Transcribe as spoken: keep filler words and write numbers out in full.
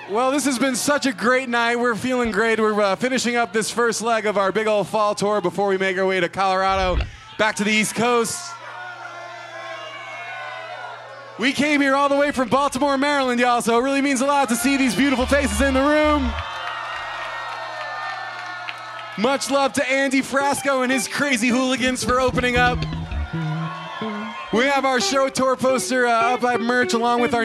Well, this has been such a great night. We're feeling great. We're uh, finishing up this first leg of our big old fall tour before we make our way to Colorado, back to the East Coast. We came here all the way from Baltimore, Maryland, y'all, so it really means a lot to see these beautiful faces in the room. Much love to Andy Frasco and his crazy hooligans for opening up. We have our show tour poster uh, up by merch along with our